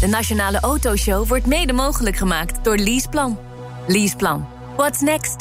De Nationale Autoshow wordt mede mogelijk gemaakt door Leaseplan. Leaseplan. What's next?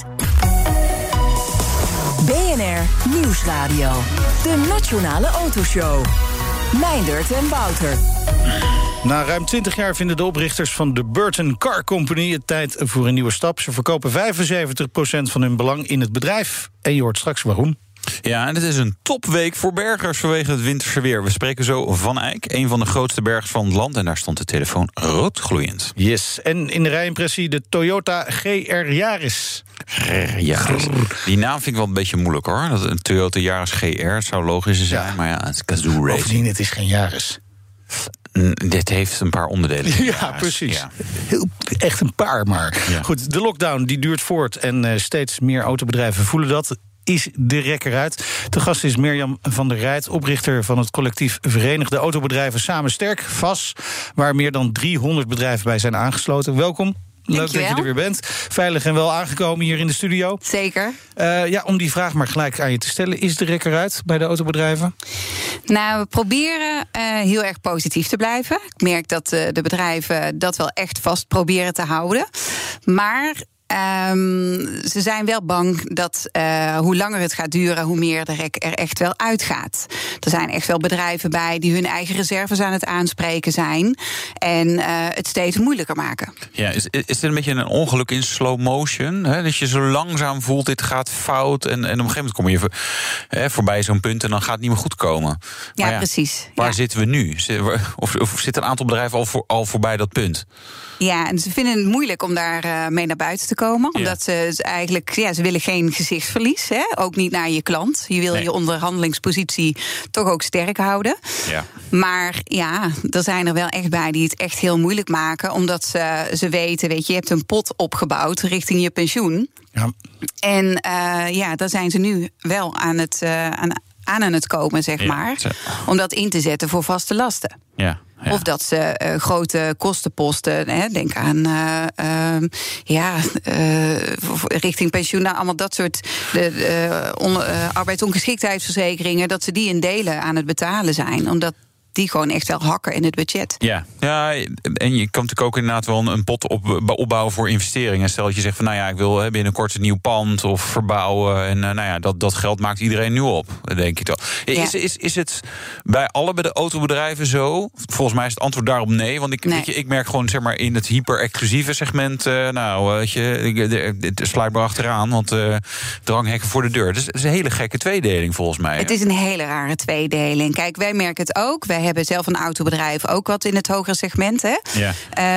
BNR Nieuwsradio. De Nationale Autoshow. Meindert en Wouter. Na ruim 20 jaar vinden de oprichters van de Burton Car Company het tijd voor een nieuwe stap. Ze verkopen 75% van hun belang in het bedrijf. En je hoort straks waarom. Ja, en het is een topweek voor bergers vanwege het winterse weer. We spreken zo Van Eyck, een van de grootste bergers van het land. En daar stond de telefoon rood gloeiend. Yes, en in de rijimpressie de Toyota GR Yaris. Yaris. Die naam vind ik wel een beetje moeilijk, hoor. Dat een Toyota Yaris GR, het zou logischer zijn. Ja. Maar ja, het is Kazoo Racing. Bovendien, het is geen Yaris. Dit heeft een paar onderdelen. Ja, precies. Ja. Echt een paar, maar. Ja. Goed, de lockdown die duurt voort en steeds meer autobedrijven voelen dat. Is de rek eruit. De gast is Mirjam van der Rijt, oprichter van het collectief Verenigde Autobedrijven Samen Sterk, VAS, waar meer dan 300 bedrijven bij zijn aangesloten. Welkom. Leuk dat je er weer bent. Veilig en wel aangekomen hier in de studio. Zeker. Om die vraag maar gelijk aan je te stellen. Is de rek eruit bij de autobedrijven? Nou, we proberen heel erg positief te blijven. Ik merk dat de bedrijven dat wel echt vast proberen te houden. Maar ze zijn wel bang dat hoe langer het gaat duren, hoe meer de rek er echt wel uitgaat. Er zijn echt wel bedrijven bij die hun eigen reserves aan het aanspreken zijn en het steeds moeilijker maken. Ja, is dit een beetje een ongeluk in slow motion? Hè? Dat je zo langzaam voelt, dit gaat fout. En op een gegeven moment kom je voorbij zo'n punt en dan gaat het niet meer goed komen. Ja, precies. Waar zitten we nu? Of zit een aantal bedrijven al voorbij dat punt? Ja, en ze vinden het moeilijk om daar mee naar buiten te komen. Omdat ze eigenlijk, ze willen geen gezichtsverlies. Hè? Ook niet naar je klant. Je wil je onderhandelingspositie toch ook sterk houden. Ja. Maar ja, er zijn er wel echt bij die het echt heel moeilijk maken. Omdat ze weten, je hebt een pot opgebouwd richting je pensioen. Ja. En daar zijn ze nu wel aan het komen, zeg maar. Om dat in te zetten voor vaste lasten. Ja. Ja. Of dat ze grote kostenposten, denk aan richting pensioen, nou, allemaal dat soort arbeidsongeschiktheidsverzekeringen, dat ze die in delen aan het betalen zijn. Omdat die gewoon echt wel hakken in het budget. Ja, en je kan natuurlijk ook inderdaad wel een pot opbouwen voor investeringen. Stel dat je zegt van, ik wil binnenkort een nieuw pand of verbouwen. En dat geld maakt iedereen nu op, denk ik toch. Ja. Is het bij allebei de autobedrijven zo? Volgens mij is het antwoord daarop nee. Want ik merk gewoon, zeg maar, in het hyper-exclusieve segment, sluit maar achteraan, want dranghekken voor de deur. Dus het is een hele gekke tweedeling, volgens mij. Het is een hele rare tweedeling. Kijk, wij merken het ook. Wij hebben zelf een autobedrijf, ook wat in het hogere segment. Hè? Ja.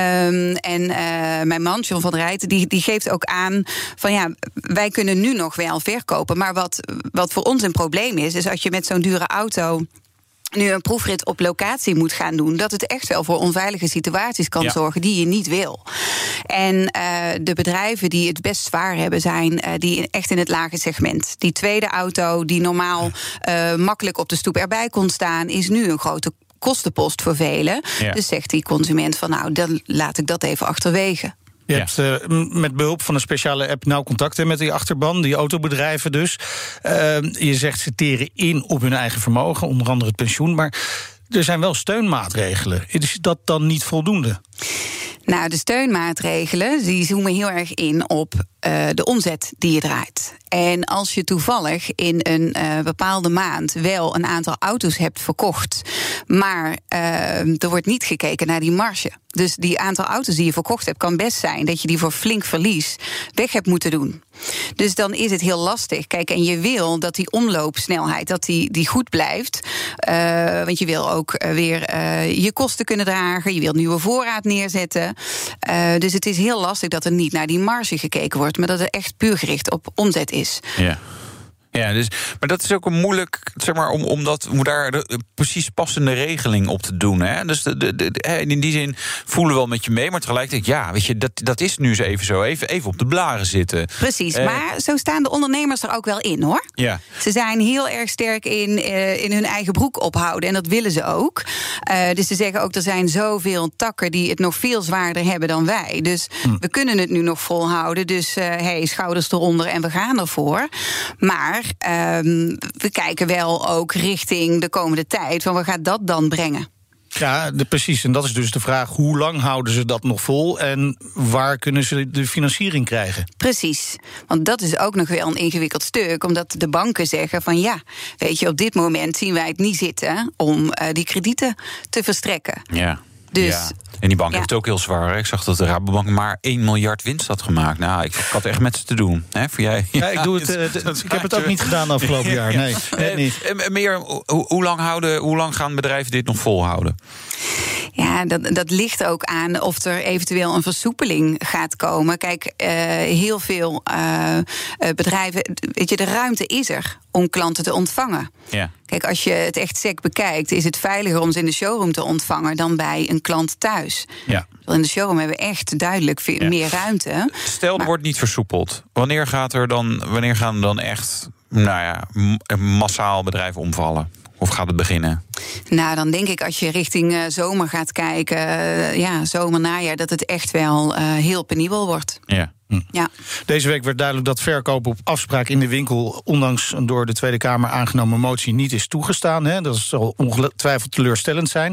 Mijn man, John van der Rijt, die geeft ook aan van wij kunnen nu nog wel verkopen. Maar wat voor ons een probleem is als je met zo'n dure auto nu een proefrit op locatie moet gaan doen, dat het echt wel voor onveilige situaties kan zorgen die je niet wil. En de bedrijven die het best zwaar hebben, zijn die echt in het lage segment. Die tweede auto die normaal makkelijk op de stoep erbij kon staan, is nu een grote kostenpost voor velen. Ja. Dus zegt die consument van, dan laat ik dat even achterwege. Je hebt met behulp van een speciale app nauw contact met die achterban, die autobedrijven dus. Je zegt ze teren in op hun eigen vermogen, onder andere het pensioen. Maar er zijn wel steunmaatregelen. Is dat dan niet voldoende? Nou, de steunmaatregelen die zoomen heel erg in op de omzet die je draait. En als je toevallig in een bepaalde maand wel een aantal auto's hebt verkocht, maar er wordt niet gekeken naar die marge. Dus die aantal auto's die je verkocht hebt, kan best zijn dat je die voor flink verlies weg hebt moeten doen. Dus dan is het heel lastig. Kijk, en je wil dat die omloopsnelheid dat die goed blijft. Want je wil ook weer je kosten kunnen dragen. Je wilt nieuwe voorraad neerzetten. Dus het is heel lastig dat er niet naar die marge gekeken wordt, maar dat het echt puur gericht op omzet is. Ja. Ja, maar dat is ook een moeilijk, zeg maar, om daar de precies passende regeling op te doen. Hè? Dus in die zin voelen we wel met je mee, maar tegelijkertijd, weet je, dat is nu eens even zo. Even op de blaren zitten. Precies, maar zo staan de ondernemers er ook wel in, hoor. Ja. Ze zijn heel erg sterk in hun eigen broek ophouden, en dat willen ze ook. Dus ze zeggen ook, er zijn zoveel takken die het nog veel zwaarder hebben dan wij. Dus we kunnen het nu nog volhouden. Dus schouders eronder en we gaan ervoor. Maar we kijken wel ook richting de komende tijd van wat gaat dat dan brengen? Ja, precies. En dat is dus de vraag, hoe lang houden ze dat nog vol? En waar kunnen ze de financiering krijgen? Precies. Want dat is ook nog wel een ingewikkeld stuk. Omdat de banken zeggen van ja, weet je, op dit moment zien wij het niet zitten om die kredieten te verstrekken. Ja. Dus, ja. En die bank heeft het ook heel zwaar. Hè? Ik zag dat de Rabobank maar 1 miljard winst had gemaakt. Nou, ik had echt met ze te doen. Hè, voor jij? Ja, ik heb het ook niet gedaan afgelopen jaar. Nee, niet. Meer, hoe lang gaan bedrijven dit nog volhouden? Ja, dat ligt ook aan of er eventueel een versoepeling gaat komen. Kijk, heel veel bedrijven, weet je, de ruimte is er om klanten te ontvangen. Ja. Kijk, als je het echt sec bekijkt, is het veiliger om ze in de showroom te ontvangen dan bij een klant thuis. Ja. In de showroom hebben we echt duidelijk meer ruimte. Stel, er wordt niet versoepeld. Wanneer gaan er dan echt massaal bedrijven omvallen? Of gaat het beginnen? Nou, dan denk ik als je richting zomer gaat kijken, zomer, najaar, dat het echt wel heel penibel wordt. Ja. Ja. Deze week werd duidelijk dat verkopen op afspraak in de winkel, ondanks een door de Tweede Kamer aangenomen motie, niet is toegestaan. Hè. Dat zal ongetwijfeld teleurstellend zijn.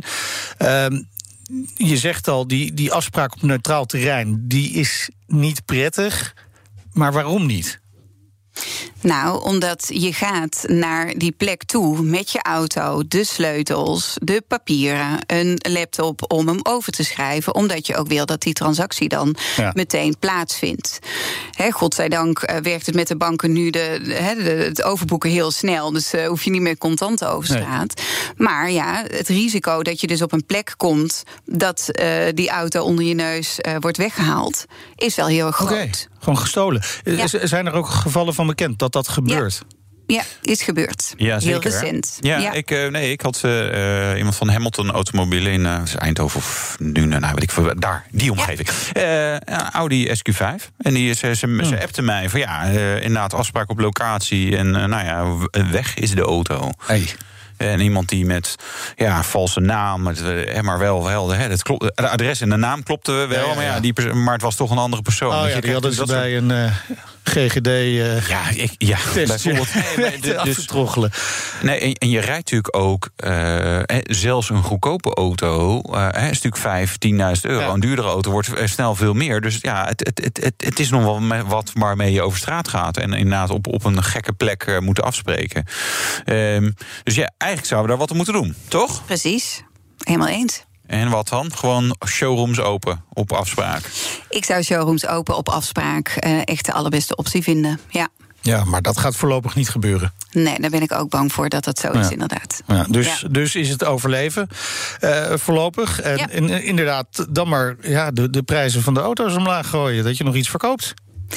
Je zegt al, die afspraak op neutraal terrein, die is niet prettig. Maar waarom niet? Nou, omdat je gaat naar die plek toe met je auto, de sleutels, de papieren, een laptop om hem over te schrijven, omdat je ook wil dat die transactie dan meteen plaatsvindt. Godzijdank werkt het met de banken nu het overboeken heel snel, dus hoef je niet meer contant over straat. Nee. Maar ja, het risico dat je dus op een plek komt dat die auto onder je neus wordt weggehaald, is wel heel erg groot. Okay. Gewoon gestolen. Ja. Zijn er ook gevallen van bekend dat gebeurt? Ja, is gebeurd. Ja, zeker. Heel recent. Ja. Ik had iemand van Hamilton Automobielen in Eindhoven of nu, weet ik veel, daar, die omgeving. Audi SQ5. En ze appte mij van inderdaad afspraak op locatie en weg is de auto. Hey. En iemand die met valse naam, maar wel het adres en de naam klopte wel, maar het was toch een andere persoon. Die hadden ze bij een GGD bijvoorbeeld. Afgetroggelen. En je rijdt natuurlijk ook zelfs een goedkope auto, een stuk 5.000, 10.000 euro. Ja. Een duurdere auto wordt snel veel meer. Dus het is nog wel wat waarmee je over straat gaat en inderdaad op een gekke plek moeten afspreken. Dus eigenlijk zouden we daar wat aan moeten doen, toch? Precies, helemaal eens. En wat dan? Gewoon showrooms open op afspraak? Ik zou showrooms open op afspraak echt de allerbeste optie vinden, ja. Ja, maar dat gaat voorlopig niet gebeuren. Nee, daar ben ik ook bang voor dat dat zo is, inderdaad. Ja, dus is het overleven voorlopig. En inderdaad, dan maar de prijzen van de auto's omlaag gooien, dat je nog iets verkoopt.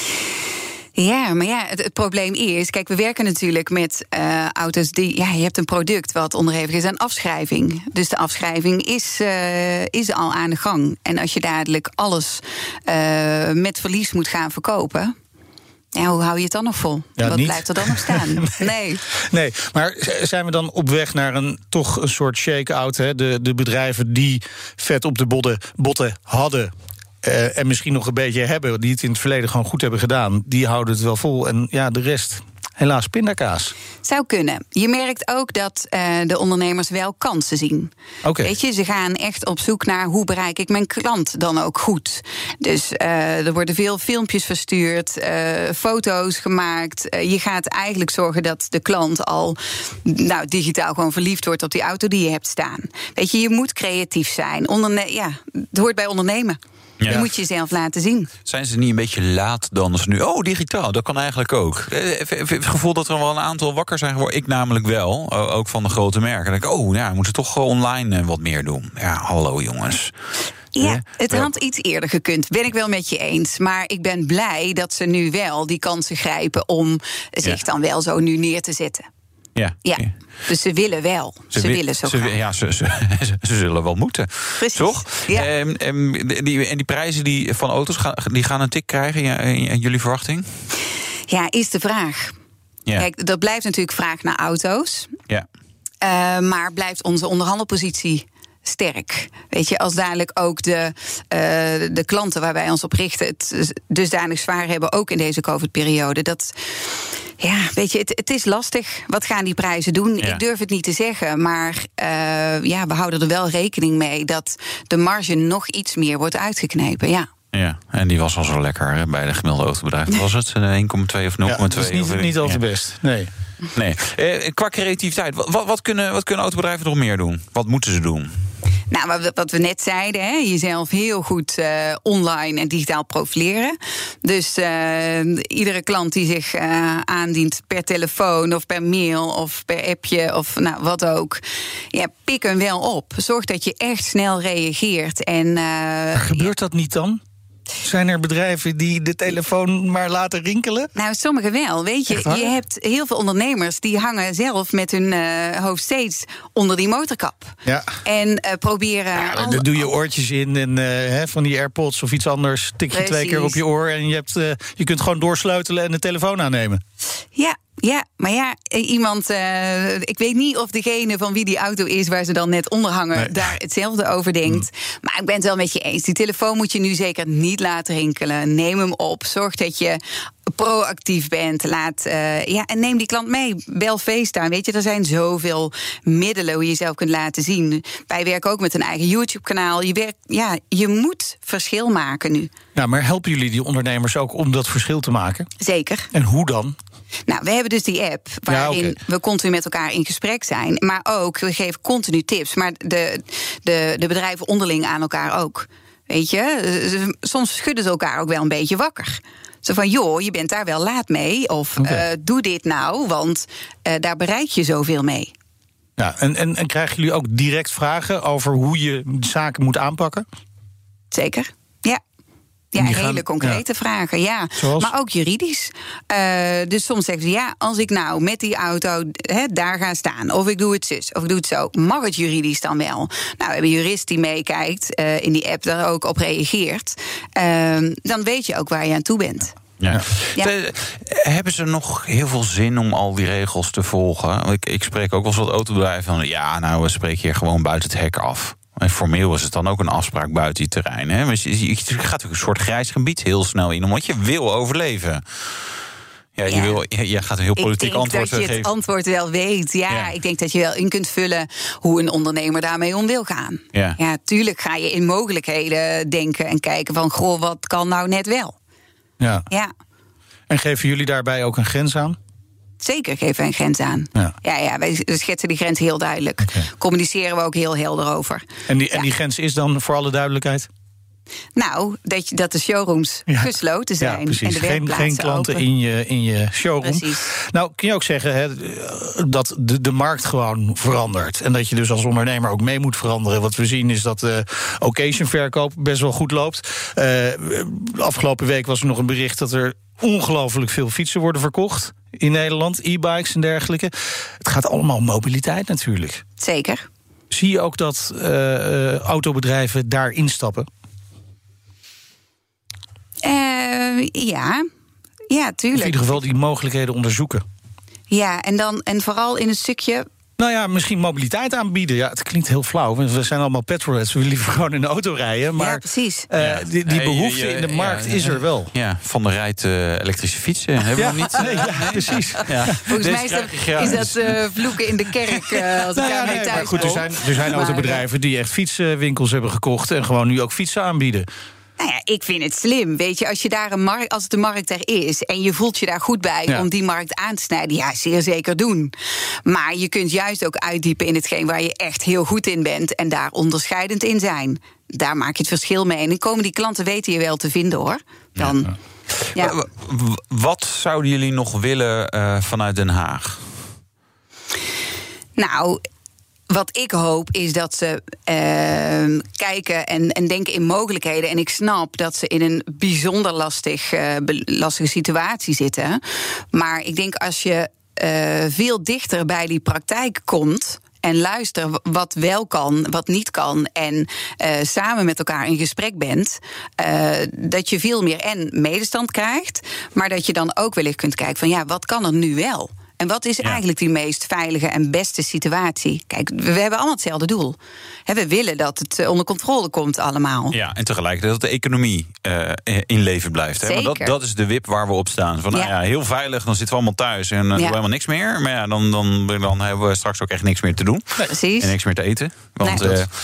Ja, maar het probleem is, kijk, we werken natuurlijk met auto's die, je hebt een product wat onderhevig is aan afschrijving. Dus de afschrijving is al aan de gang. En als je dadelijk alles met verlies moet gaan verkopen, hoe hou je het dan nog vol? Wat niet? Blijft er dan nog staan? Nee, maar zijn we dan op weg naar een soort shake-out? De bedrijven die vet op de botten hadden, en misschien nog een beetje hebben, die het in het verleden gewoon goed hebben gedaan, die houden het wel vol. En de rest, helaas, pindakaas. Zou kunnen. Je merkt ook dat de ondernemers wel kansen zien. Okay. Weet je, ze gaan echt op zoek naar hoe bereik ik mijn klant dan ook goed. Dus er worden veel filmpjes verstuurd, foto's gemaakt. Je gaat eigenlijk zorgen dat de klant al digitaal gewoon verliefd wordt op die auto die je hebt staan. Weet je moet creatief zijn. Het hoort bij ondernemen. Ja. Dan moet je jezelf laten zien. Zijn ze niet een beetje laat dan als nu? Digitaal, dat kan eigenlijk ook. Het gevoel dat er wel een aantal wakker zijn geworden. Ik namelijk wel, ook van de grote merken. Dan denk ik, we moeten toch online wat meer doen. Ja, hallo jongens. Ja, het had iets eerder gekund. Ben ik wel met je eens. Maar ik ben blij dat ze nu wel die kansen grijpen om zich dan wel zo nu neer te zetten. Ja. Dus ze willen wel. Ze willen zo graag. Ze zullen wel moeten. Precies. Toch? Ja. En die prijzen van auto's die gaan een tik krijgen in jullie verwachting? Ja, is de vraag. Ja. Kijk, dat blijft natuurlijk vraag naar auto's. Ja. Maar blijft onze onderhandelpositie sterk. Weet je, als dadelijk ook de klanten waar wij ons op richten het dusdanig zwaar hebben, ook in deze COVID-periode. Weet je, het is lastig. Wat gaan die prijzen doen? Ja. Ik durf het niet te zeggen, maar we houden er wel rekening mee dat de marge nog iets meer wordt uitgeknepen, Ja, en die was al zo lekker hè, bij de gemiddelde autobedrijf. Was het 1,2 of 0,2? Dat is niet al te best, nee. Qua creativiteit, wat kunnen autobedrijven nog meer doen? Wat moeten ze doen? Nou, wat we net zeiden, hè, jezelf heel goed online en digitaal profileren. Dus iedere klant die zich aandient per telefoon of per mail of per appje of wat ook, pik hem wel op. Zorg dat je echt snel reageert. Gebeurt dat niet dan? Zijn er bedrijven die de telefoon maar laten rinkelen? Nou, sommige wel. Weet je, je hebt heel veel ondernemers die hangen zelf met hun hoofd steeds onder die motorkap. Ja. En proberen. Ja, dan doe je oortjes in en van die AirPods of iets anders. Tik je 2 keer op je oor en je kunt gewoon doorsleutelen en de telefoon aannemen. Ja, maar iemand, ik weet niet of degene van wie die auto is waar ze dan net onder hangen, daar hetzelfde over denkt. Maar ik ben het wel met je eens. Die telefoon moet je nu zeker niet laten rinkelen. Neem hem op. Zorg dat je proactief bent. En neem die klant mee. Bel FaceTime. Weet je, er zijn zoveel middelen hoe je jezelf kunt laten zien. Wij werken ook met een eigen YouTube-kanaal. Je moet verschil maken nu. Nou, maar helpen jullie die ondernemers ook om dat verschil te maken? Zeker. En hoe dan? Nou, we hebben dus die app waarin we continu met elkaar in gesprek zijn. Maar ook, we geven continu tips. Maar de bedrijven onderling aan elkaar ook. Weet je, soms schudden ze elkaar ook wel een beetje wakker. Zo van, joh, je bent daar wel laat mee. Of doe dit nou, want daar bereik je zoveel mee. Ja, en krijgen jullie ook direct vragen over hoe je zaken moet aanpakken? Zeker, ja. Ja, hele concrete vragen, Zoals? Maar ook juridisch. Dus soms zeggen ze, als ik nou met die auto daar ga staan, of ik doe het zus, of ik doe het zo, mag het juridisch dan wel? Nou, we hebben een jurist die meekijkt, in die app daar ook op reageert. Dan weet je ook waar je aan toe bent. Ja. Hebben ze nog heel veel zin om al die regels te volgen? Ik spreek ook wel eens wat autobedrijven van, we spreken hier gewoon buiten het hek af. En formeel is het dan ook een afspraak buiten je terrein. Hè? Maar je gaat ook een soort grijs gebied heel snel in, omdat je wil overleven. Je gaat een heel politiek antwoord geven. Ik denk dat je het antwoord wel weet. Ik denk dat je wel in kunt vullen hoe een ondernemer daarmee om wil gaan. Ja, tuurlijk ga je in mogelijkheden denken en kijken van, wat kan nou net wel? Ja. En geven jullie daarbij ook een grens aan? Zeker geven wij een grens aan. Ja, wij schetsen die grens heel duidelijk. Communiceren we ook heel helder over. En die grens is dan voor alle duidelijkheid? Nou, dat de showrooms gesloten zijn. Precies. En de werkplaatsen geen klanten open. in je showroom. Precies. Nou, kun je ook zeggen dat de markt gewoon verandert. En dat je dus als ondernemer ook mee moet veranderen. Wat we zien is dat de occasionverkoop best wel goed loopt. Afgelopen week was er nog een bericht dat er ongelooflijk veel fietsen worden verkocht in Nederland. E-bikes en dergelijke. Het gaat allemaal om mobiliteit natuurlijk. Zeker. Zie je ook dat autobedrijven daar instappen? Ja, tuurlijk. In ieder geval die mogelijkheden onderzoeken. Ja, en vooral in een stukje. Nou ja, misschien mobiliteit aanbieden. Ja, het klinkt heel flauw. We zijn allemaal petrolheads. We willen liever gewoon in de auto rijden. Maar ja, precies. Die behoefte in de markt is er wel. Ja, Van der Rijt elektrische fietsen hebben we niet. Precies. Ja. Volgens mij is dat vloeken in de kerk. Als ik daarmee thuis goed, er zijn autobedrijven die echt fietswinkels hebben gekocht en gewoon nu ook fietsen aanbieden. Nou ja, ik vind het slim. Weet je, als je daar als de markt er is en je voelt je daar goed bij om die markt aan te snijden, zeer zeker doen. Maar je kunt juist ook uitdiepen in hetgeen waar je echt heel goed in bent en daar onderscheidend in zijn. Daar maak je het verschil mee. En dan komen die klanten weten je wel te vinden, hoor. Dan. Ja. Wat zouden jullie nog willen vanuit Den Haag? Nou, wat ik hoop is dat ze kijken en denken in mogelijkheden. En ik snap dat ze in een bijzonder lastige situatie zitten. Maar ik denk als je veel dichter bij die praktijk komt en luister wat wel kan, wat niet kan, en samen met elkaar in gesprek bent, dat je veel meer en medestand krijgt, maar dat je dan ook wellicht kunt kijken van wat kan er nu wel? En wat is eigenlijk die meest veilige en beste situatie? Kijk, we hebben allemaal hetzelfde doel. We willen dat het onder controle komt allemaal. Ja, en tegelijkertijd dat de economie in leven blijft. Hè? Want dat is de wip waar we op staan. Van, heel veilig, dan zitten we allemaal thuis en doen helemaal niks meer. Maar dan hebben we straks ook echt niks meer te doen. Precies. En niks meer te eten. Want,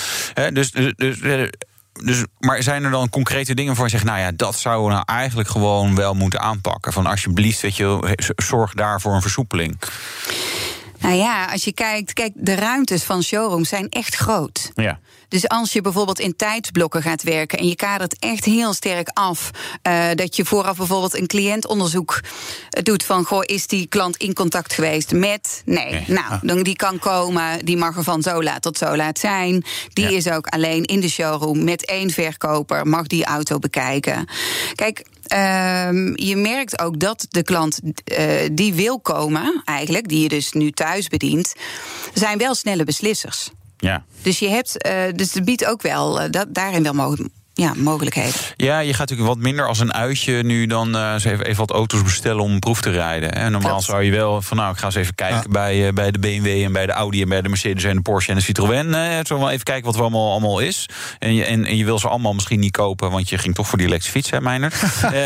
maar zijn er dan concrete dingen voor je zegt, dat zouden we nou eigenlijk gewoon wel moeten aanpakken? Van alsjeblieft, zorg daarvoor een versoepeling. Nou ja, als je kijkt, de ruimtes van showrooms zijn echt groot. Ja. Dus als je bijvoorbeeld in tijdsblokken gaat werken en je kadert echt heel sterk af, dat je vooraf bijvoorbeeld een cliëntonderzoek doet van, is die klant in contact geweest met? Nee. Dan die kan komen, die mag er van zo laat tot zo laat zijn. Die is ook alleen in de showroom met 1 verkoper, mag die auto bekijken. Kijk, je merkt ook dat de klant die wil komen, eigenlijk, die je dus nu thuis bedient, zijn wel snelle beslissers. Ja. Dus je hebt, dus het biedt ook wel daarin wel mogelijkheden. Ja, je gaat natuurlijk wat minder als een uitje nu dan even wat auto's bestellen om een proef te rijden. En normaal zou je wel van, ik ga eens even kijken bij de BMW en bij de Audi en bij de Mercedes en de Porsche en de Citroën. Zo wel even kijken wat er allemaal is. En je wil ze allemaal misschien niet kopen, want je ging toch voor die elektrische fiets, hè, Meijnerd?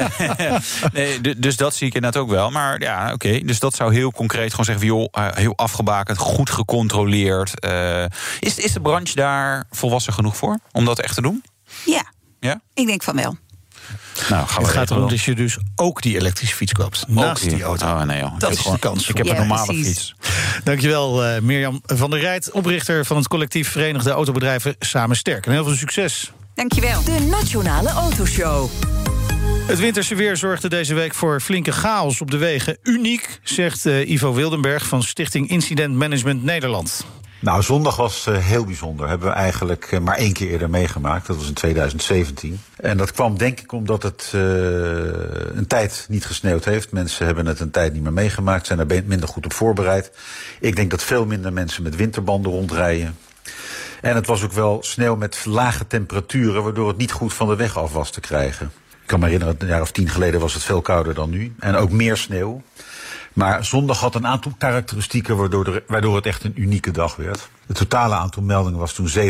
Dus dat zie ik inderdaad ook wel. Maar oké. Dus dat zou heel concreet gewoon zeggen van, heel afgebakend, goed gecontroleerd. Is de branche daar volwassen genoeg voor om dat echt te doen? Ja, ik denk van wel. Nou, het gaat erom dat je dus ook die elektrische fiets koopt. Naast die auto. Oh, nee, joh. Dat is de kans. Ik heb een normale fiets. Dankjewel, Mirjam van der Rijt, oprichter van het collectief Verenigde Autobedrijven Samen Sterk. En heel veel succes. Dankjewel. De Nationale Autoshow. Het winterse weer zorgde deze week voor flinke chaos op de wegen. Uniek, zegt Ivo Wildenberg van Stichting Incident Management Nederland. Nou, zondag was heel bijzonder. Hebben we eigenlijk maar 1 keer eerder meegemaakt. Dat was in 2017. En dat kwam denk ik omdat het een tijd niet gesneeuwd heeft. Mensen hebben het een tijd niet meer meegemaakt. Zijn er minder goed op voorbereid. Ik denk dat veel minder mensen met winterbanden rondrijden. En het was ook wel sneeuw met lage temperaturen, waardoor het niet goed van de weg af was te krijgen. Ik kan me herinneren, een jaar of 10 geleden was het veel kouder dan nu. En ook meer sneeuw. Maar zondag had een aantal karakteristieken waardoor het echt een unieke dag werd. Het totale aantal meldingen was toen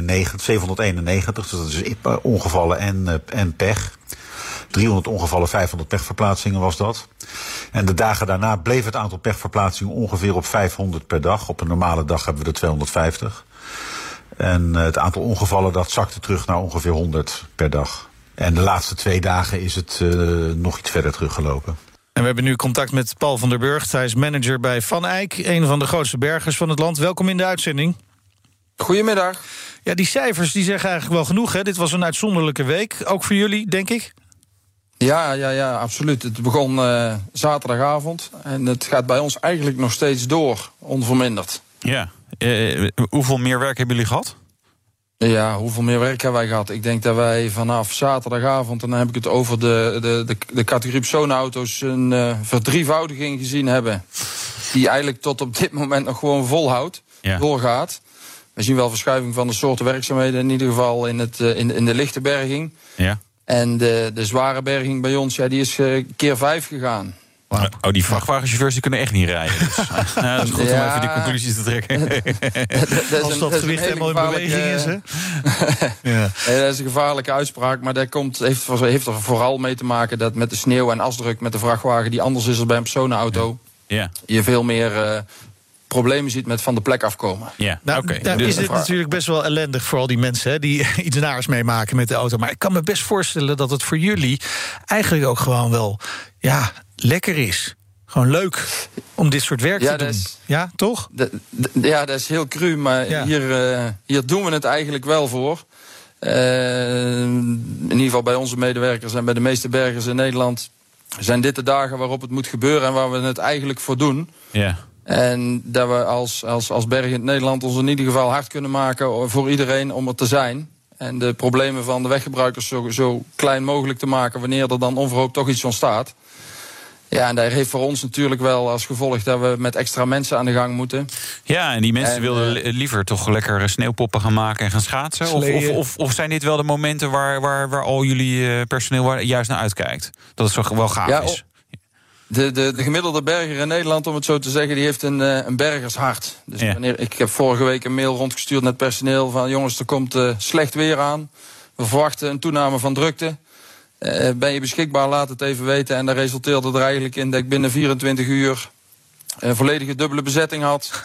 791, dus dat is ongevallen en pech. 300 ongevallen, 500 pechverplaatsingen was dat. En de dagen daarna bleef het aantal pechverplaatsingen ongeveer op 500 per dag. Op een normale dag hebben we er 250. En het aantal ongevallen dat zakte terug naar ongeveer 100 per dag. En de laatste 2 dagen is het nog iets verder teruggelopen. En we hebben nu contact met Paul van der Burgt. Hij is manager bij Van Eyck, een van de grootste bergers van het land. Welkom in de uitzending. Goedemiddag. Ja, die cijfers die zeggen eigenlijk wel genoeg, hè? Dit was een uitzonderlijke week, ook voor jullie, denk ik? Ja, absoluut. Het begon zaterdagavond en het gaat bij ons eigenlijk nog steeds door, onverminderd. Ja. Hoeveel meer werk hebben jullie gehad? Ja, hoeveel meer werk hebben wij gehad? Ik denk dat wij vanaf zaterdagavond, en dan heb ik het over de categorie personenauto's, een verdrievoudiging gezien hebben. Die eigenlijk tot op dit moment nog gewoon volhoudt, doorgaat. We zien wel verschuiving van de soorten werkzaamheden, in ieder geval in de lichte berging. Ja. En de zware berging bij ons, die is keer 5 gegaan. Wow. Oh, die vrachtwagenchauffeurs die kunnen echt niet rijden. Dus. Dat is goed om even die conclusies te trekken. Als dat gewicht helemaal in beweging is, hè? Dat is een gevaarlijke uitspraak, maar dat heeft er vooral mee te maken dat met de sneeuw en asdruk met de vrachtwagen, die anders is dan bij een personenauto, je veel meer problemen ziet met van de plek afkomen. Ja, nou is het natuurlijk best wel ellendig voor al die mensen, hè, die iets naars meemaken met de auto. Maar ik kan me best voorstellen dat het voor jullie eigenlijk ook gewoon wel lekker is. Gewoon leuk om dit soort werk te doen. Ja, toch? Dat is heel cru, maar hier doen we het eigenlijk wel voor. In ieder geval bij onze medewerkers en bij de meeste bergers in Nederland zijn dit de dagen waarop het moet gebeuren en waar we het eigenlijk voor doen. Ja. En dat we als bergend Nederland ons in ieder geval hard kunnen maken voor iedereen om er te zijn. En de problemen van de weggebruikers zo klein mogelijk te maken wanneer er dan onverhoopt toch iets ontstaat. Ja, en dat heeft voor ons natuurlijk wel als gevolg dat we met extra mensen aan de gang moeten. Ja, en die mensen willen liever toch lekker sneeuwpoppen gaan maken en gaan schaatsen? Of zijn dit wel de momenten waar al jullie personeel juist naar uitkijkt? Dat het zo wel gaaf is? De gemiddelde berger in Nederland, om het zo te zeggen, die heeft een bergershart. Dus ik heb vorige week een mail rondgestuurd naar het personeel van jongens, er komt slecht weer aan. We verwachten een toename van drukte. Ben je beschikbaar, laat het even weten. En dat resulteerde er eigenlijk in dat ik binnen 24 uur een volledige dubbele bezetting had.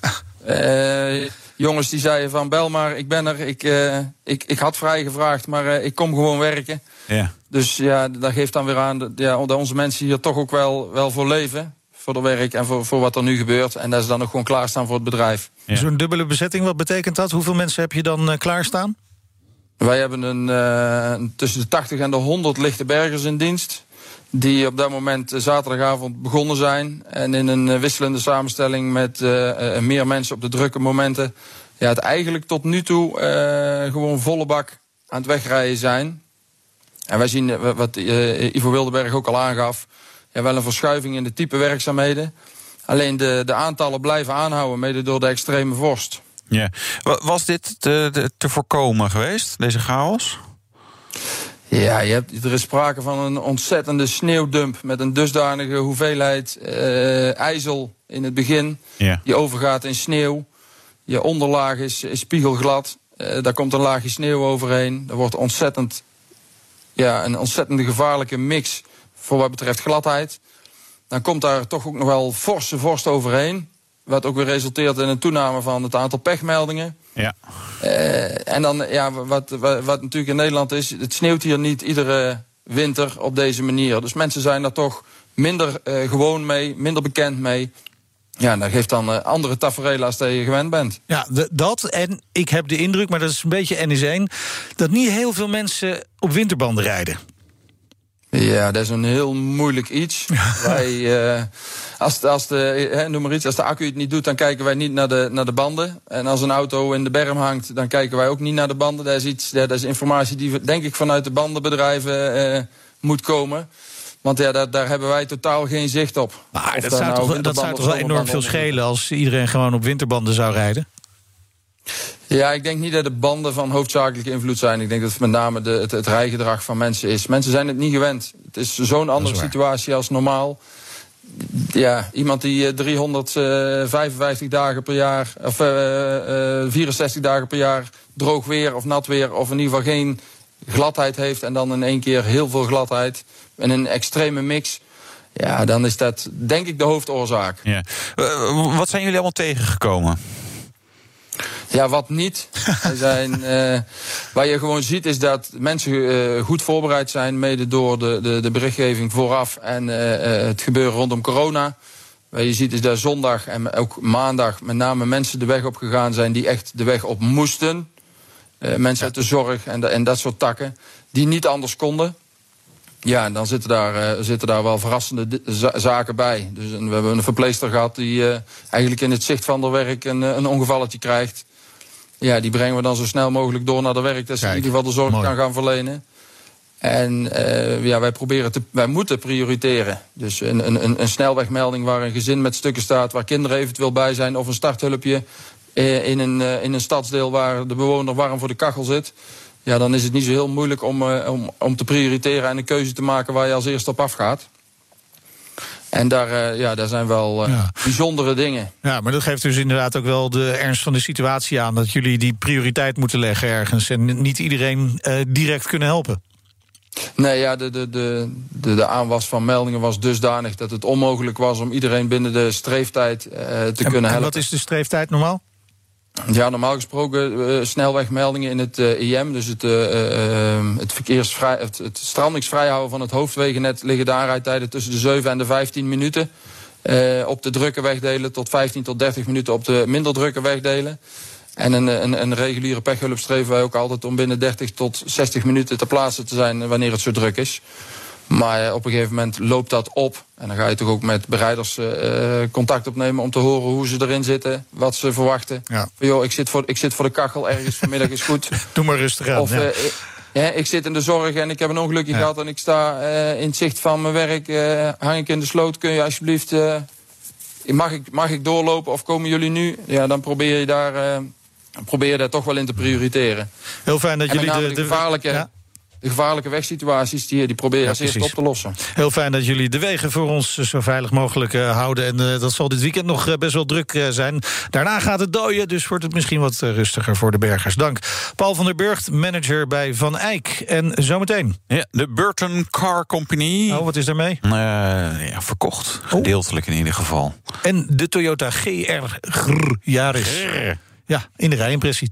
Jongens die zeiden van bel maar, ik ben er. Ik had vrij gevraagd, maar ik kom gewoon werken. Ja. Dus ja, dat geeft dan weer aan dat onze mensen hier toch ook wel voor leven. Voor het werk en voor wat er nu gebeurt. En dat ze dan ook gewoon klaarstaan voor het bedrijf. Ja. Zo'n dubbele bezetting, wat betekent dat? Hoeveel mensen heb je dan klaarstaan? Wij hebben tussen de 80 en de 100 lichte bergers in dienst. Die op dat moment zaterdagavond begonnen zijn. En in een wisselende samenstelling met meer mensen op de drukke momenten. Ja, het eigenlijk tot nu toe gewoon volle bak aan het wegrijden zijn. En wij zien, wat Ivo Wildenberg ook al aangaf, wel een verschuiving in de type werkzaamheden. Alleen de aantallen blijven aanhouden, mede door de extreme vorst. Ja. Was dit te voorkomen geweest, deze chaos? Ja, er is sprake van een ontzettende sneeuwdump met een dusdanige hoeveelheid ijzel in het begin. Ja. Die overgaat in sneeuw. Je onderlaag is spiegelglad. Daar komt een laagje sneeuw overheen. Er wordt een ontzettende gevaarlijke mix voor wat betreft gladheid. Dan komt daar toch ook nog wel forse vorst overheen. Wat ook weer resulteert in een toename van het aantal pechmeldingen. Ja. En dan, wat natuurlijk in Nederland is, het sneeuwt hier niet iedere winter op deze manier. Dus mensen zijn daar toch minder gewoon mee, minder bekend mee. Ja, dat geeft dan andere taferelen als je gewend bent. Ja, dat. En ik heb de indruk, maar dat is een beetje NS1... dat niet heel veel mensen op winterbanden rijden. Ja, dat is een heel moeilijk iets. Wij, als de accu het niet doet, dan kijken wij niet naar de banden. En als een auto in de berm hangt, dan kijken wij ook niet naar de banden. Dat is informatie die, denk ik, vanuit de bandenbedrijven moet komen. Want ja, daar hebben wij totaal geen zicht op. Maar dat zou toch wel enorm veel schelen als iedereen gewoon op winterbanden zou rijden? Ja, ik denk niet dat de banden van hoofdzakelijke invloed zijn. Ik denk dat het met name het rijgedrag van mensen is. Mensen zijn het niet gewend. Het is zo'n andere situatie als normaal. Ja, iemand die 355 dagen per jaar, of 64 dagen per jaar droog weer of nat weer, of in ieder geval geen gladheid heeft en dan in één keer heel veel gladheid en een extreme mix. Ja, dan is dat denk ik de hoofdoorzaak. Ja. Wat zijn jullie allemaal tegengekomen? Ja, wat niet. Waar je gewoon ziet is dat mensen goed voorbereid zijn, mede door de berichtgeving vooraf en het gebeuren rondom corona. Wat je ziet is dat zondag en ook maandag met name mensen de weg op gegaan zijn die echt de weg op moesten. Mensen uit de zorg en dat soort takken, die niet anders konden. Ja, en dan zitten daar wel verrassende zaken bij. Dus we hebben een verpleegster gehad die eigenlijk in het zicht van haar werk een ongevalletje krijgt. Ja, die brengen we dan zo snel mogelijk door naar de werk, dat ze in ieder geval de zorg kan gaan verlenen. En wij moeten prioriteren. Dus een snelwegmelding waar een gezin met stukken staat, waar kinderen eventueel bij zijn, of een starthulpje in een stadsdeel waar de bewoner warm voor de kachel zit. Ja, dan is het niet zo heel moeilijk om te prioriteren en een keuze te maken waar je als eerste op afgaat. En daar zijn wel bijzondere dingen. Ja, maar dat geeft dus inderdaad ook wel de ernst van de situatie aan, dat jullie die prioriteit moeten leggen ergens en niet iedereen direct kunnen helpen. Nee, ja, de aanwas van meldingen was dusdanig dat het onmogelijk was om iedereen binnen de streeftijd te kunnen helpen. En wat is de streeftijd normaal? Ja, normaal gesproken snelwegmeldingen in het IM, dus het strandingsvrijhouden van het hoofdwegennet liggen de aanrijdtijden tussen de 7 en de 15 minuten. Op de drukke wegdelen tot 15 tot 30 minuten op de minder drukke wegdelen. En een reguliere pechhulp streven wij ook altijd om binnen 30 tot 60 minuten ter plaatse te zijn wanneer het zo druk is. Maar op een gegeven moment loopt dat op. En dan ga je toch ook met bereiders contact opnemen om te horen hoe ze erin zitten, wat ze verwachten. Ja. Joh, ik zit voor de kachel ergens, vanmiddag is goed. Doe maar rustig aan. Of ik zit in de zorg en ik heb een ongelukje gehad en ik sta in het zicht van mijn werk, hang ik in de sloot. Kun je alsjeblieft, mag ik doorlopen of komen jullie nu? Ja, dan probeer je daar toch wel in te prioriteren. Heel fijn dat jullie de gevaarlijke... Ja. de gevaarlijke wegsituaties, die proberen als eerst op te lossen. Heel fijn dat jullie de wegen voor ons zo veilig mogelijk houden. En dat zal dit weekend nog best wel druk zijn. Daarna gaat het dooien, dus wordt het misschien wat rustiger voor de bergers. Dank. Paul van der Burgt, manager bij Van Eyck. En zometeen. Ja, de Burton Car Company. Oh, wat is daarmee? Verkocht. Gedeeltelijk in ieder geval. En de Toyota GR Yaris. Ja, in de rijimpressie.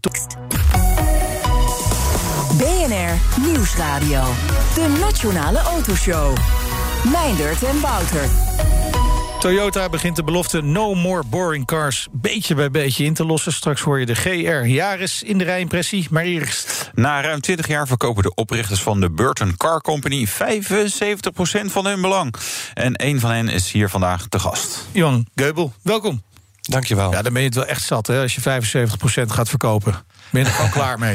BNR Nieuwsradio. De Nationale Autoshow. Meindert en Wouter. Toyota begint de belofte No More Boring Cars beetje bij beetje in te lossen. Straks hoor je de GR Yaris in de rijimpressie. Maar eerst. Na ruim 20 jaar verkopen de oprichters van de Burton Car Company 75% van hun belang. En één van hen is hier vandaag te gast. Johan Geubel, welkom. Dankjewel. Ja, dan ben je het wel echt zat, hè, als je 75% gaat verkopen. Ben je er gewoon klaar mee?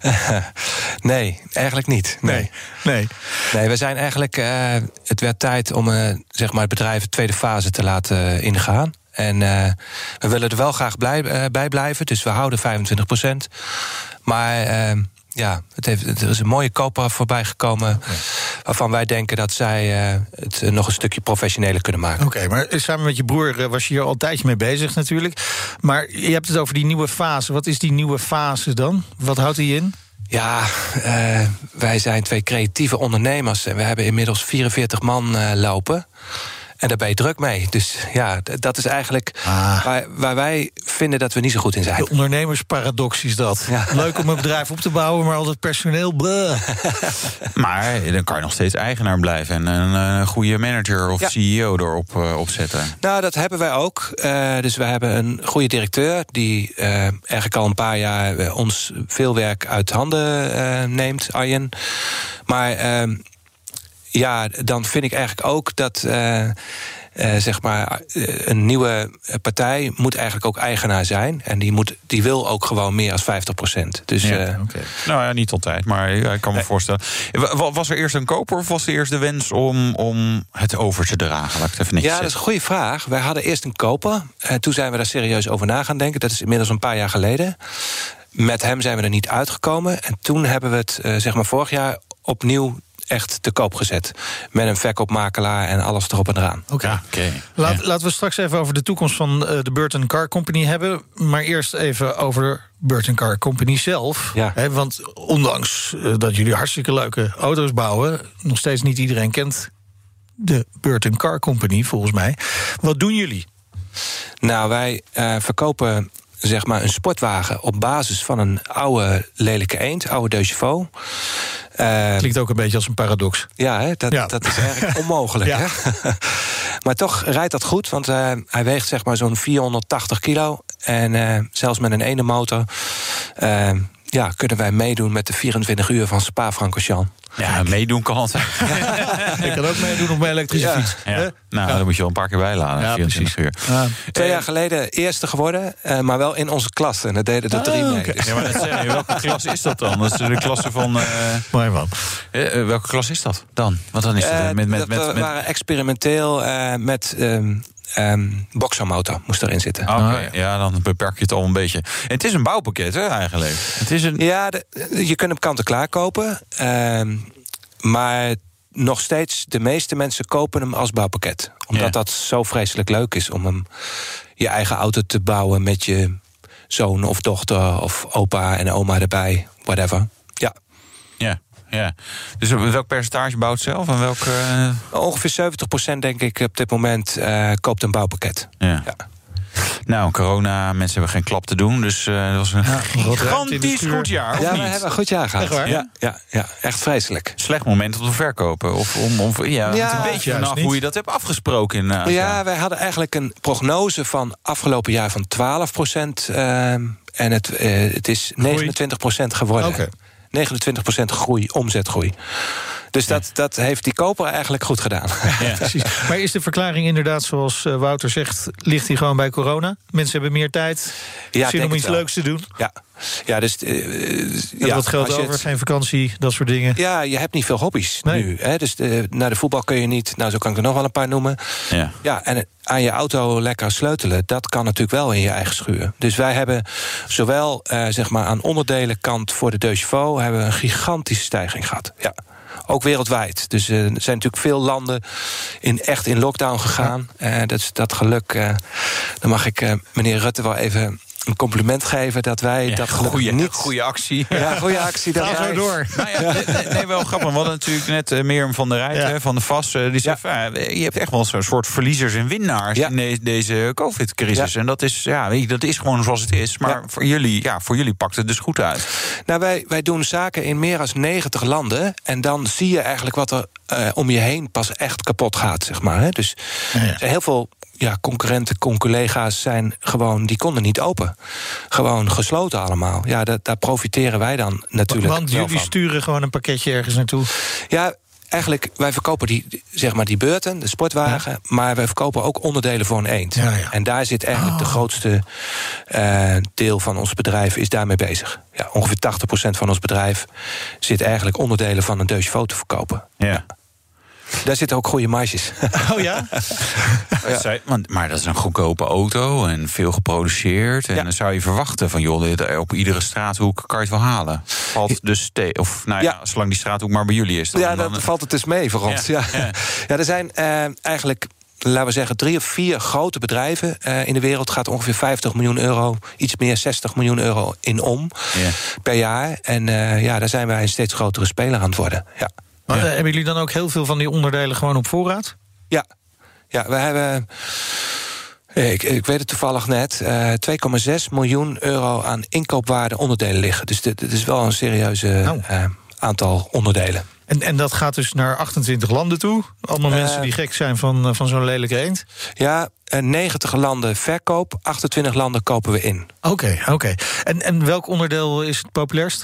Nee, eigenlijk niet. Nee, we zijn eigenlijk... het werd tijd om zeg maar het bedrijf de tweede fase te laten ingaan. En we willen er wel graag bij blijven, dus we houden 25%. Maar er is een mooie koper voorbij gekomen, waarvan wij denken dat zij het nog een stukje professioneler kunnen maken. Oké, maar samen met je broer was je hier al een tijdje mee bezig natuurlijk. Maar je hebt het over die nieuwe fase. Wat is die nieuwe fase dan? Wat houdt die in? Ja, wij zijn 2 creatieve ondernemers en we hebben inmiddels 44 man lopen. En daar ben je druk mee. Dus ja, dat is eigenlijk waar wij vinden dat we niet zo goed in zijn. De ondernemersparadox is dat. Ja. Leuk om een bedrijf op te bouwen, maar al dat personeel... Maar dan kan je nog steeds eigenaar blijven en een goede manager of CEO erop opzetten. Nou, dat hebben wij ook. Dus we hebben een goede directeur die eigenlijk al een paar jaar ons veel werk uit handen neemt, Arjen. Maar... dan vind ik eigenlijk ook dat zeg maar een nieuwe partij moet eigenlijk ook eigenaar zijn. En die wil ook gewoon meer dan 50%. Dus, Nou ja, niet altijd, maar ik kan me voorstellen. Was er eerst een koper of was er eerst de wens om het over te dragen? Laat ik het even netjes dat is een goede vraag. Wij hadden eerst een koper. Toen zijn we daar serieus over na gaan denken. Dat is inmiddels een paar jaar geleden. Met hem zijn we er niet uitgekomen. En toen hebben we het zeg maar vorig jaar opnieuw echt te koop gezet. Met een verkoopmakelaar en alles erop en eraan. Oké. Laten we straks even over de toekomst van de Burton Car Company hebben. Maar eerst even over Burton Car Company zelf. Ja. Want ondanks dat jullie hartstikke leuke auto's bouwen, nog steeds niet iedereen kent de Burton Car Company, volgens mij. Wat doen jullie? Nou, wij verkopen zeg maar een sportwagen op basis van een oude lelijke eend, oude Deux Chevaux. Klinkt ook een beetje als een paradox. Ja, dat is eigenlijk onmogelijk. Ja. Hè? Maar toch rijdt dat goed, want hij weegt zeg maar zo'n 480 kilo. En zelfs met een ene motor kunnen wij meedoen met de 24 uur van Spa-Francorchamps. Ja, meedoen kan altijd. Ik kan ook meedoen op mijn elektrische fiets. Ja. Nou, dan moet je wel een paar keer bijladen. Ja, 24 uur. 2 jaar geleden eerste geworden, maar wel in onze klas. En dat deden er 3 mee. Okay. Dus. Ja, maar dat zeg je, welke klas is dat dan? Dat is de klasse van... Mooi man. Welke klas is dat dan? Want dan is het we waren experimenteel met... boxermotor moest erin zitten. Okay. Ja, dan beperk je het al een beetje. En het is een bouwpakket, hè, eigenlijk. Het is een... Ja, je kunt hem kant-en-klaar kopen. Maar nog steeds, de meeste mensen kopen hem als bouwpakket. Omdat dat zo vreselijk leuk is om hem je eigen auto te bouwen met je zoon of dochter of opa en oma erbij. Whatever. Ja. Dus welk percentage bouwt zelf? En welk, Ongeveer 70% denk ik op dit moment koopt een bouwpakket. Ja. Nou, corona, mensen hebben geen klap te doen. Dus dat was een gigantisch goed jaar, of niet? We hebben een goed jaar gehad. Echt waar? Ja, echt vreselijk. Slecht moment om te verkopen. Of een beetje vanaf hoe je dat hebt afgesproken inderdaad. Ja, wij hadden eigenlijk een prognose van afgelopen jaar van 12%. En het is 29% geworden. Okay. 29% groei, omzetgroei. Dus dat heeft die koper eigenlijk goed gedaan. Ja, precies. Maar is de verklaring inderdaad, zoals Wouter zegt, ligt hij gewoon bij corona? Mensen hebben meer tijd, zin om iets leuks te doen? Ja. Dus wat geldt over, geen vakantie, dat soort dingen. Ja, je hebt niet veel hobby's nu. Hè? Dus naar de voetbal kun je niet. Nou, zo kan ik er nog wel een paar noemen. Ja, en aan je auto lekker sleutelen, dat kan natuurlijk wel in je eigen schuur. Dus wij hebben zowel aan onderdelenkant voor de Deux Chevaux hebben we een gigantische stijging gehad. Ja. Ook wereldwijd. Dus er zijn natuurlijk veel landen echt in lockdown gegaan. Dat geluk, dan mag ik meneer Rutte wel even een compliment geven dat wij dat goede actie. Ja, goede actie. Dat ga zo door. Nee, wel grappig. We hadden natuurlijk net Mirjam van der Rijt van de VAS. Die zei, je hebt echt wel zo'n soort verliezers en winnaars in deze COVID-crisis. Ja. En dat is gewoon zoals het is. Maar voor jullie pakt het dus goed uit. Nou, wij doen zaken in meer dan 90 landen. En dan zie je eigenlijk wat er om je heen pas echt kapot gaat, zeg maar. Hè? Dus er zijn heel veel concurrenten, collega's zijn gewoon, die konden niet open. Gewoon gesloten allemaal. Ja, daar profiteren wij dan natuurlijk. Want jullie sturen gewoon een pakketje ergens naartoe? Ja, eigenlijk, wij verkopen die beurten, de sportwagen, maar wij verkopen ook onderdelen voor een eend. Ja. En daar zit eigenlijk de grootste deel van ons bedrijf is daarmee bezig. Ja, ongeveer 80% van ons bedrijf zit eigenlijk onderdelen van een Deux Chevaux te verkopen. Ja. Daar zitten ook goede marges. Oh ja? Maar dat is een goedkope auto en veel geproduceerd. En dan zou je verwachten van, op iedere straathoek kan je het wel halen. Valt dus zolang die straathoek maar bij jullie is. Dan valt het dus mee voor ons. Ja, er zijn eigenlijk, laten we zeggen, 3 of 4 grote bedrijven in de wereld. Gaat ongeveer 50 miljoen euro, iets meer 60 miljoen euro per jaar. En daar zijn wij een steeds grotere speler aan het worden. Ja. Maar hebben jullie dan ook heel veel van die onderdelen gewoon op voorraad? Ja, we hebben, ik weet het toevallig net, 2,6 miljoen euro aan inkoopwaarde onderdelen liggen. Dus dit is wel een serieuze aantal onderdelen. En dat gaat dus naar 28 landen toe? Allemaal mensen die gek zijn van zo'n lelijke eend? Ja, 90 landen verkoop, 28 landen kopen we in. Oké. En welk onderdeel is het populairst?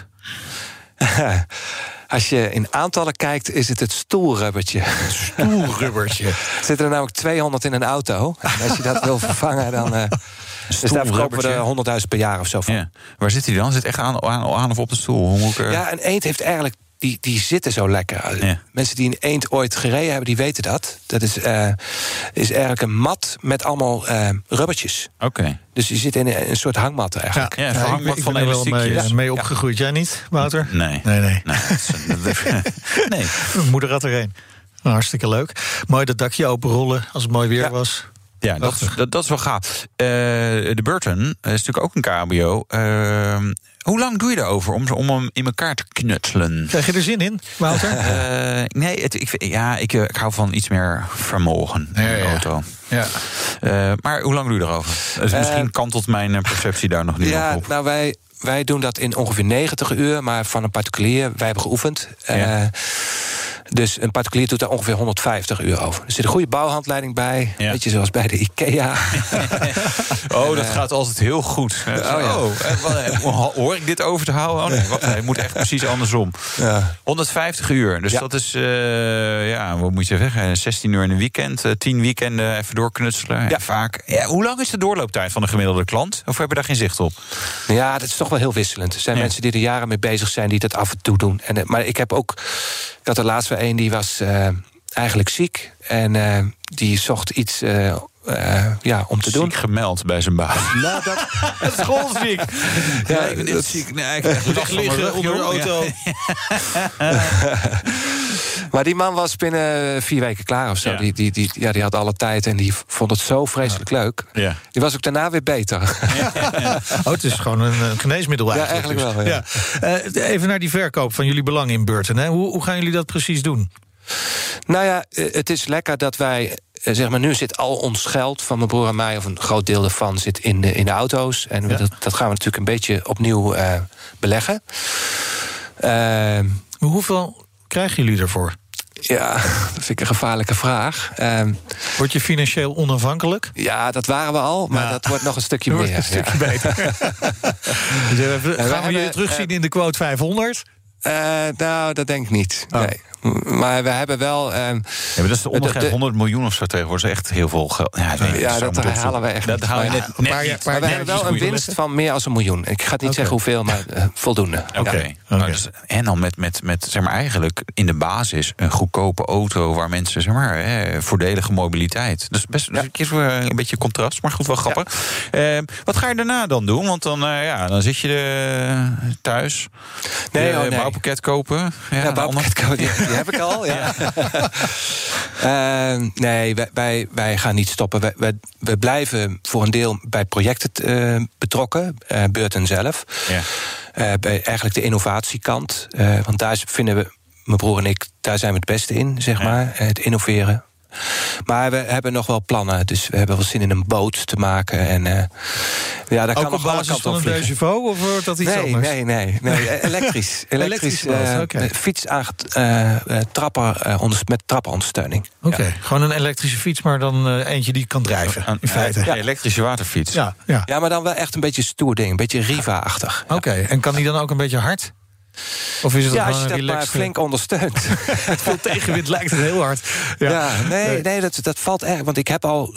Als je in aantallen kijkt, is het stoelrubbertje. Stoelrubbertje. Er zitten er namelijk 200 in een auto. En als je dat wil vervangen, dan dus daar verkopen we er 100.000 per jaar of zo van. Ja. Waar zit hij dan? Zit echt aan of op de stoel? Ja, een eend heeft eigenlijk, die zitten zo lekker. Ja. Mensen die een eend ooit gereden hebben, die weten dat. Dat is eigenlijk een mat met allemaal rubbertjes. Oké. Dus je zit in een soort hangmat eigenlijk. Ja, een hangmat van elastiekjes. Mee opgegroeid. Jij niet, Wouter? Nee. Nee. Mijn moeder had er een. Hartstikke leuk. Mooi dat dakje openrollen als het mooi weer was. Ja, dat is wel gaaf. De Burton is natuurlijk ook een cabrio. Hoe lang doe je erover om hem in elkaar te knutselen? Krijg je er zin in, Wouter? Ik hou van iets meer vermogen in de auto. Ja. Maar hoe lang doe je erover? Dus misschien kantelt mijn perceptie daar nog niet op. Nou, wij doen dat in ongeveer 90 uur, maar van een particulier. Wij hebben geoefend. Dus een particulier doet daar ongeveer 150 uur over. Er zit een goede bouwhandleiding bij. Ja. Beetje zoals bij de IKEA. Dat gaat altijd heel goed. Hoor ik dit over te houden? Oh nee, wacht, het moet echt precies andersom. Ja. 150 uur. Dus dat is, wat moet je zeggen? 16 uur in een weekend. 10 weekenden even doorknutselen. Ja. Vaak. Ja, hoe lang is de doorlooptijd van de gemiddelde klant? Of heb je daar geen zicht op? Ja, dat is toch wel heel wisselend. Er zijn mensen die er jaren mee bezig zijn, die dat af en toe doen. Maar ik had er laatst weer een die was eigenlijk ziek. En die zocht iets om te doen. Ziek gemeld bij zijn baas. Nou, dat is schoolziek. Ja, ik ben niet ziek. Nee, ik lig liggen onder de auto. Maar die man was binnen 4 weken klaar of zo. Ja. Die had alle tijd en die vond het zo vreselijk leuk. Ja. Die was ook daarna weer beter. Ja. Het is gewoon een geneesmiddel eigenlijk. Ja, eigenlijk wel. Ja. Even naar die verkoop van jullie belang in Burton. Hè? Hoe gaan jullie dat precies doen? Nou ja, het is lekker dat wij, nu zit al ons geld van mijn broer en mij, of een groot deel daarvan, zit in de auto's. En dat gaan we natuurlijk een beetje opnieuw beleggen. Hoeveel krijgen jullie ervoor? Ja, dat vind ik een gevaarlijke vraag. Word je financieel onafhankelijk? Ja, dat waren we al, maar dat wordt nog een stukje meer. Een stukje beter. Gaan we je terugzien in de quote 500? Nou, dat denk ik niet. Nee. Maar we hebben wel... maar dat is de ondergrens 100 miljoen of zo tegenwoordig. Dat is echt heel veel geld. Dat halen we echt niet. Dat halen we net niet. Maar we hebben wel een winst van meer dan 1 miljoen. Ik ga het niet zeggen hoeveel, maar voldoende. Oké. Dus, en dan met zeg maar eigenlijk in de basis een goedkope auto waar mensen zeg maar voordelige mobiliteit. Dus best een beetje contrast, maar goed, wel grappig. Ja. Wat ga je daarna dan doen? Want dan zit je thuis. Een bouwpakket kopen. Ja, bouwpakket kopen, die heb ik al. Ja. Nee, wij gaan niet stoppen. We blijven voor een deel bij projecten betrokken. Beurten zelf. Ja. Bij eigenlijk de innovatiekant. Want daar vinden we, mijn broer en ik, daar zijn we het beste in, zeg maar. Het innoveren. Maar we hebben nog wel plannen. Dus we hebben wel zin in een boot te maken. En daar kan nog alle kanten op vliegen. Ook op basis van een 2CV of wordt dat iets anders? Nee. Elektrisch. Fiets met trappenondersteuning. Oké, gewoon een elektrische fiets, maar dan eentje die kan drijven. In feite. Een elektrische waterfiets. Ja, maar dan wel echt een beetje stoer ding. Een beetje Riva-achtig. Oké, en kan die dan ook een beetje hard? Of is het als je dat maar flink ondersteunt. Het veel tegenwind lijkt het heel hard. Nee, dat valt erg. Want ik heb al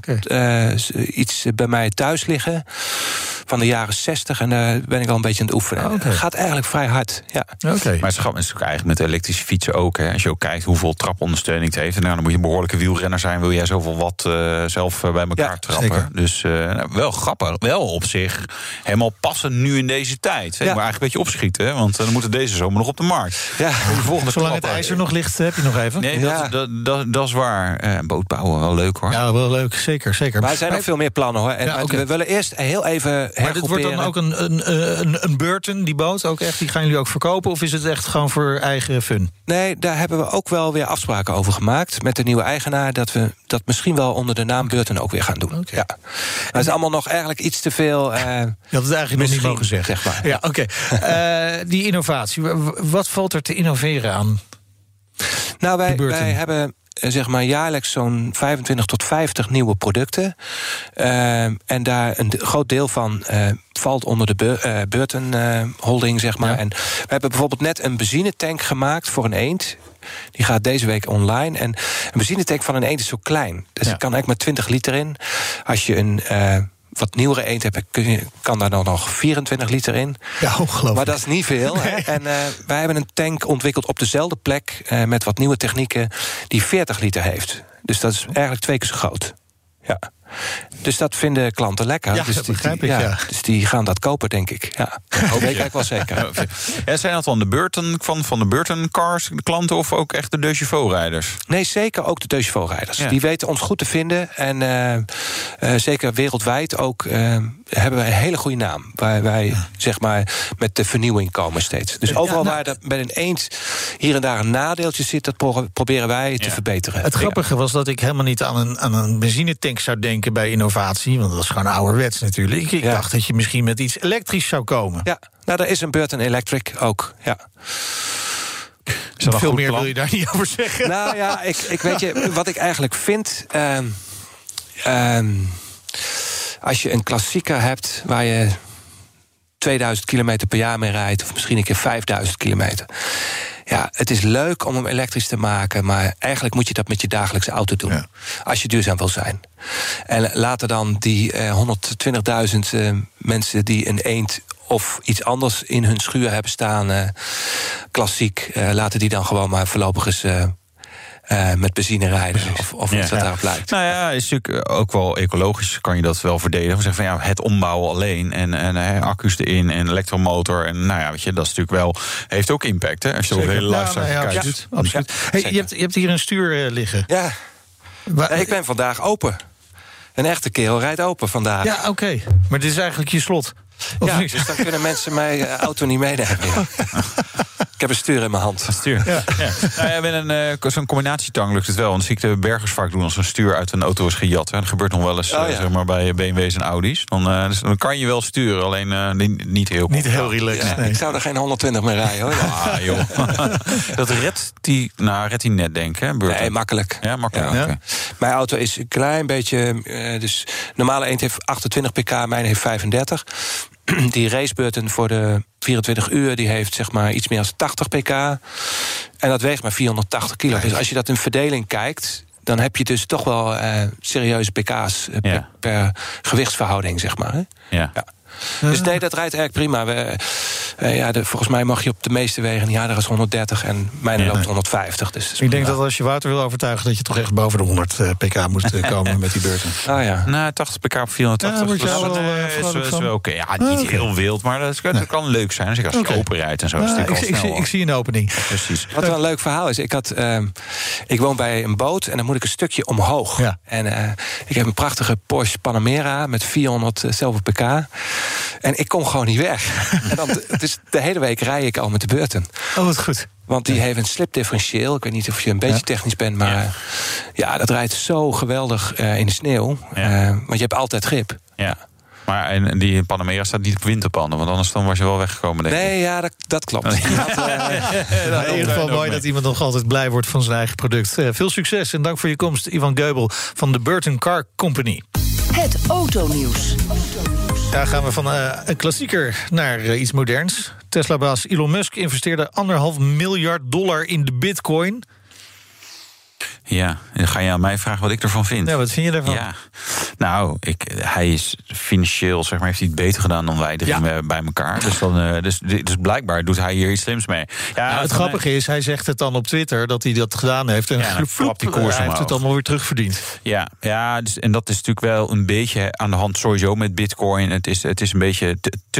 iets bij mij thuis liggen van de jaren 60 en daar ben ik al een beetje aan het oefenen. Het gaat eigenlijk vrij hard. Ja. Maar het is natuurlijk eigenlijk met elektrische fietsen ook. Hè. Als je ook kijkt hoeveel trapondersteuning het heeft, dan moet je een behoorlijke wielrenner zijn. Wil jij zoveel watt zelf bij elkaar trappen? Zeker. Dus wel grappig. Wel op zich helemaal passen nu in deze tijd. Maar eigenlijk een beetje opschieten, hè, want dan moeten deze zomer nog op de markt. Ja. Zolang het ijzer nog ligt, heb je nog even. Nee, dat is waar. Bootbouwen, wel leuk hoor. Ja, wel leuk, zeker. Maar er zijn nog veel meer plannen hoor. En we willen eerst heel even maar dit wordt dan ook een Burton, die boot ook echt, die gaan jullie ook verkopen? Of is het echt gewoon voor eigen fun? Nee, daar hebben we ook wel weer afspraken over gemaakt met de nieuwe eigenaar, dat we dat misschien wel onder de naam Burton ook weer gaan doen. Okay. Ja. Maar het is allemaal nog eigenlijk iets te veel. Je had het eigenlijk nog niet mogen zeggen. Zeg maar. Ja, oké. Die innovatie, wat valt er te innoveren aan? Nou, wij hebben zeg maar jaarlijks zo'n 25 tot 50 nieuwe producten. En daar een groot deel van valt onder de Burton holding, zeg maar. Ja. En we hebben bijvoorbeeld net een benzinetank gemaakt voor een eend. Die gaat deze week online. En een benzinetank van een eend is zo klein. Dus er kan eigenlijk maar 20 liter in. Als je een wat nieuwere eend hebt, kan daar dan nog 24 liter in. Ja, ongelooflijk. Maar dat is niet veel. Nee. En wij hebben een tank ontwikkeld op dezelfde plek met wat nieuwe technieken die 40 liter heeft. Dus dat is eigenlijk 2 keer zo groot. Ja. Dus dat vinden klanten lekker. Ja, dus dat begrijp ik, ja. Dus die gaan dat kopen, denk ik. Ja, dat weet ik wel zeker. Zijn dat dan de Burton van de Burton Cars, de klanten, of ook echt de 2CV-rijders? Nee, zeker ook de 2CV-rijders. Ja. Die weten ons goed te vinden. En zeker wereldwijd ook hebben we een hele goede naam. Waar wij zeg maar met de vernieuwing komen steeds. Dus overal waar er bij een eend hier en daar een nadeeltje zit, dat proberen wij te verbeteren. Het grappige was dat ik helemaal niet aan een benzinetank zou denken bij innovatie, want dat is gewoon ouderwets natuurlijk. Ik dacht dat je misschien met iets elektrisch zou komen. Ja, nou, daar is een Burton Electric ook, ja. Veel meer wil je daar niet over zeggen? Nou ja, ik weet je, wat ik eigenlijk vind, als je een klassieker hebt waar je 2000 kilometer per jaar mee rijdt, of misschien een keer 5000 kilometer. Ja, het is leuk om hem elektrisch te maken, maar eigenlijk moet je dat met je dagelijkse auto doen. Ja. Als je duurzaam wil zijn. En laten dan die 120.000 mensen die een eend of iets anders in hun schuur hebben staan, klassiek, laten die dan gewoon maar voorlopig eens met benzine rijden. Of iets dat daarop lijkt. Nou ja, is natuurlijk ook wel ecologisch, kan je dat wel verdedigen. We zeggen van het ombouwen alleen en accu's erin en elektromotor. En nou ja, weet je, dat is natuurlijk wel, heeft ook impact, hè, als je op de hele lifestyle kijkt. Absoluut. Hey, je hebt hier een stuur liggen. Ja. Ik ben vandaag open. Een echte kerel rijdt open vandaag. Ja, oké. Maar dit is eigenlijk je slot. Ja, dus dan kunnen mensen mijn auto niet meenemen. Ik heb een stuur in mijn hand. Een stuur. Ja. Met zo'n combinatietang lukt het wel. Want dat zie ik de bergers vaak doen als een stuur uit een auto is gejat. Hè. Dat gebeurt nog wel eens zeg maar bij BMW's en Audi's. Dus dan kan je wel sturen, alleen niet heel goed. Niet heel relaxed. Ja. Nee. Ik zou er geen 120 mee rijden, hoor. Joh. Dat redt die net, denk ik. Hè, nee, makkelijk. Ja, makkelijk. Ja. Okay. Mijn auto is een klein beetje. Dus normale eend heeft 28 pk, mijn heeft 35. die racebeurten voor de 24 uur... die heeft zeg maar iets meer dan 80 pk. En dat weegt maar 480 kilo. Dus als je dat in verdeling kijkt... dan heb je dus toch wel serieuze pk's per gewichtsverhouding, zeg maar. Hè? Ja. Dus nee, dat rijdt eigenlijk prima. Volgens mij mag je op de meeste wegen... ja, er is 130 en mijne loopt 150. Dus ik denk dat als je Wouter wil overtuigen... dat je toch echt boven de 100 pk moet komen met die beurten. Nou, 80 pk op 480 is wel oké. Ja, niet heel wild, maar dat kan leuk zijn. Dus als je open rijdt en zo. Ik zie een opening. Precies. Wat wel een leuk verhaal is... Ik woon bij een boot en dan moet ik een stukje omhoog. Ja. En ik heb een prachtige Porsche Panamera... met 400 zoveel pk... En ik kom gewoon niet weg. Dus de hele week rij ik al met de beurten. Oh, wat goed. Want die heeft een slipdifferentieel. Ik weet niet of je een beetje technisch bent, maar dat rijdt zo geweldig in de sneeuw. Want je hebt altijd grip. Ja. Maar en die Panamera staat niet op winterpanden, want anders dan was je wel weggekomen, denk ik. Nee, ja, dat klopt. In ieder geval mooi dat iemand nog altijd blij wordt van zijn eigen product. Veel succes en dank voor je komst, Ivan Geubel van de Burton Car Company. Het autonieuws. Daar gaan we van een klassieker naar iets moderns. Tesla-baas Elon Musk investeerde $1,5 miljard in de bitcoin. Ja, dan ga je aan mij vragen wat ik ervan vind. Ja, wat vind je ervan? Ja, nou, hij is financieel, zeg maar, heeft hij het beter gedaan dan wij bij elkaar. Dus blijkbaar doet hij hier iets slims mee. Ja, het grappige is, hij zegt het dan op Twitter dat hij dat gedaan heeft. En die koers hij heeft het allemaal weer terugverdiend. Ja, dus, en dat is natuurlijk wel een beetje aan de hand sowieso met bitcoin. Het is een beetje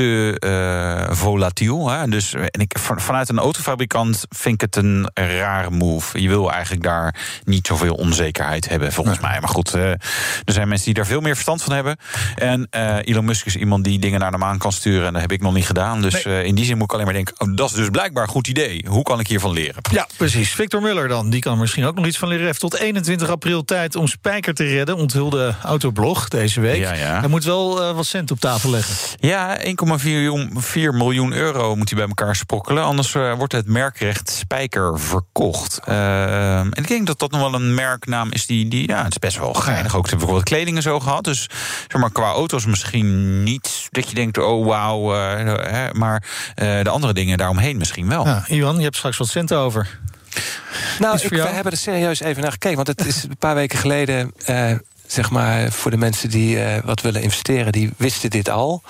te volatiel. Hè? Dus, en vanuit een autofabrikant vind ik het een rare move. Je wil eigenlijk daar niet zoveel onzekerheid hebben, volgens mij. Maar goed, er zijn mensen die daar veel meer verstand van hebben. En Elon Musk is iemand die dingen naar de maan kan sturen. En dat heb ik nog niet gedaan. Dus in die zin moet ik alleen maar denken, dat is dus blijkbaar een goed idee. Hoe kan ik hiervan leren? Ja, precies. Victor Muller dan, die kan misschien ook nog iets van leren. Hij heeft tot 21 april tijd om Spijker te redden. Onthulde Autoblog deze week. Ja. Hij moet wel wat cent op tafel leggen. Ja, 1,4 miljoen euro moet hij bij elkaar sprokkelen. Anders wordt het merkrecht Spijker verkocht. En ik denk dat nog wel een merknaam is die het is best wel geinig. Ook bijvoorbeeld kleding en zo gehad. Dus zeg maar, qua auto's misschien niet dat je denkt, oh wauw. Maar de andere dingen daaromheen misschien wel. Ja, Iwan, je hebt straks wat centen over. Nou, we hebben er serieus even naar gekeken. Want het is een paar weken geleden, zeg maar, voor de mensen die wat willen investeren, die wisten dit al.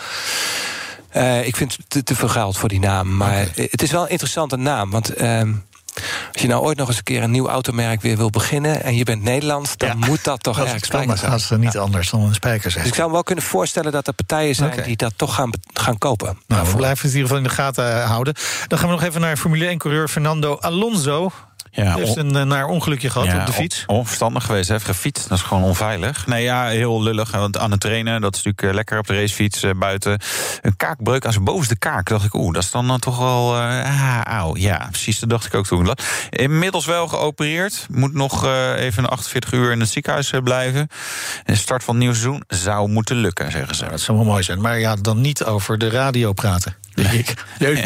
Ik vind het te veel geld voor die naam. Maar het is wel een interessante naam. Want als je nou ooit nog eens een keer een nieuw automerk weer wil beginnen en je bent Nederlands, dan moet dat toch ergens Spijker zijn. Dat is niet anders dan een Spijker zijn. Dus ik zou me wel kunnen voorstellen dat er partijen zijn die dat toch gaan kopen. Nou, we blijven het in ieder geval in de gaten houden. Dan gaan we nog even naar Formule 1-coureur Fernando Alonso. Hij heeft een naar ongelukje gehad op de fiets. Onverstandig geweest, hij heeft gefietst. Dat is gewoon onveilig. Nee, heel lullig. Want aan het trainen, dat is natuurlijk lekker op de racefiets buiten. Een kaakbreuk aan zijn bovenste kaak. Dacht ik, dat is dan toch wel auw. Ja, precies, dat dacht ik ook toen. Inmiddels wel geopereerd. Moet nog even 48 uur in het ziekenhuis blijven. De start van het nieuwe seizoen zou moeten lukken, zeggen ze. Nou, dat zou wel mooi zijn. Maar dan niet over de radio praten, denk ik.